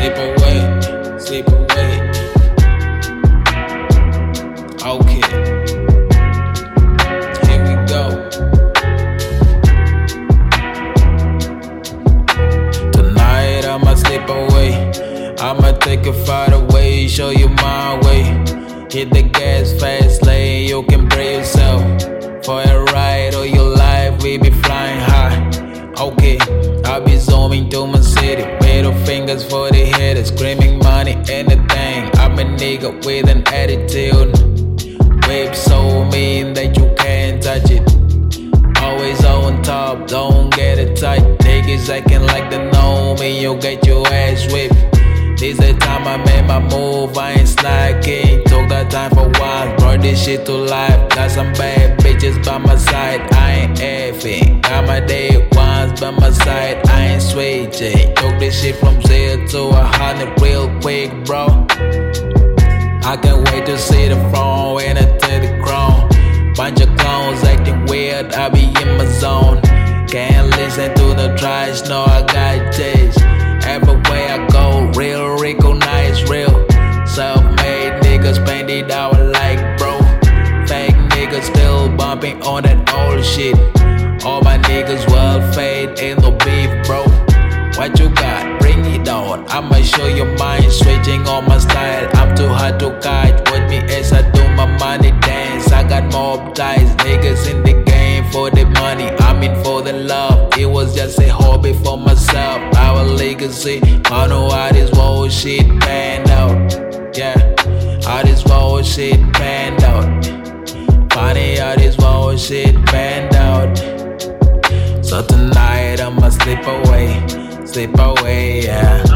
Sleep away, sleep away. Okay, here we go. Tonight I'ma slip away. I'ma take it far away, show you my way. Hit the gas fast lane, you can brace yourself for a ride or your life, we be flying high. Okay, I'll be zooming through my city, middle fingers for the haters, screaming money, anything. I'm a nigga with an attitude, whip so mean that you can't touch it. Always on top, don't get it tight. Niggas acting like they know me, you get your ass whipped. This the time I made my move, I ain't slacking. Took that time for once, brought this shit to life. Got some bad bitches by my side, I ain't effing. Got my day ones by my side, I ain't switching. Took this shit from 0 to 100 real quick, bro. I can't wait to see the front when I take the crown. Bunch of clones acting weird, I be in my zone. Can't listen to the trash, no I got taste. Everywhere I go, real, recognize real. Self-made niggas painted out like bro. Fake niggas still bumping on that old shit. All my niggas well fade, ain't no beef, bro. What you got? Bring it on. I'ma show you mine, switching on my style. I'm too hard to catch with me as I do my money dance. I got mob ties, niggas in the game for the money. I'm in for the love. It was just a hobby for myself. Our legacy, I know how this whole shit panned out. Yeah, how this whole shit panned out. Funny how this whole shit panned out. So tonight I'ma slip away, yeah.